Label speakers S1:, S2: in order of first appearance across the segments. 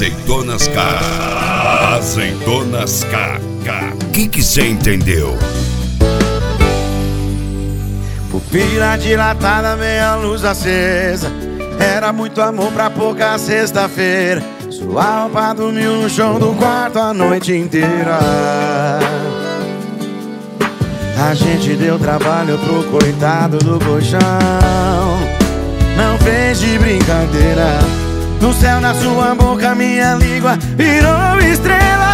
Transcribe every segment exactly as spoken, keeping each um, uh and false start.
S1: Azeitonas K. Azeitonas K. K. Que que cê entendeu?
S2: Pupila dilatada, meia luz acesa. Era muito amor pra pouca sexta-feira. Sua roupa dormiu no chão do quarto a noite inteira. A gente deu trabalho pro coitado do colchão. Não fez de brincadeira. No céu, na sua boca, minha língua virou estrela.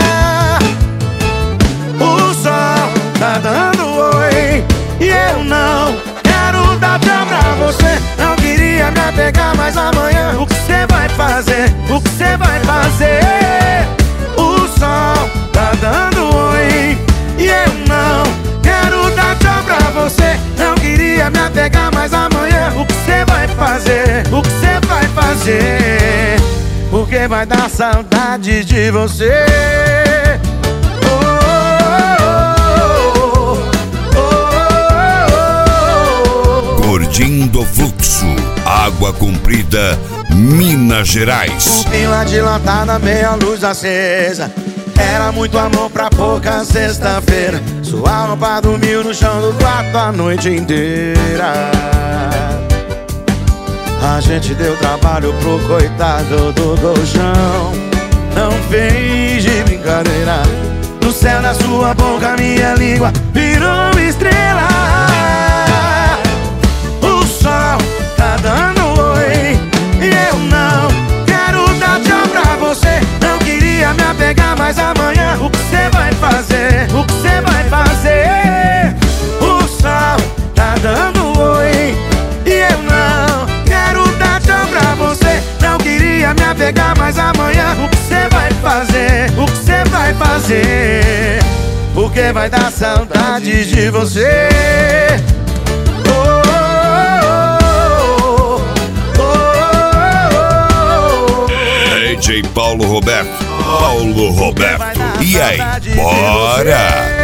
S2: O sol tá dando oi e eu não quero dar tchau pra você. Não queria me apegar, mas amanhã o que cê vai fazer? O que cê vai fazer? O sol tá dando oi e eu não quero dar tchau pra você. Não queria me apegar, mas amanhã o que cê vai fazer? O que cê vai fazer? Porque vai dar saudade de você.
S1: Gordinho do Fluxo, Água Comprida, Minas Gerais.
S2: Pupila dilatada, meia luz acesa. Era muito amor pra pouca sexta-feira. Sua roupa dormiu no chão do quarto a noite inteira. A gente deu trabalho pro coitado do colchão. Não fez de brincadeira. No céu, na sua boca, minha língua virou estrela. O sol tá dando oi e eu não quero dar tchau pra você. Não queria me apegar, mas amanhã o que cê vai fazer? O que cê vai fazer? O sol tá dando oi e eu não quero dar tchau pra você. Não queria me apegar, mas amanhã o que cê vai fazer? O que cê vai fazer? Porque vai dar saudade de você.
S1: D J Paulo Roberto, Paulo Roberto. E aí, bora!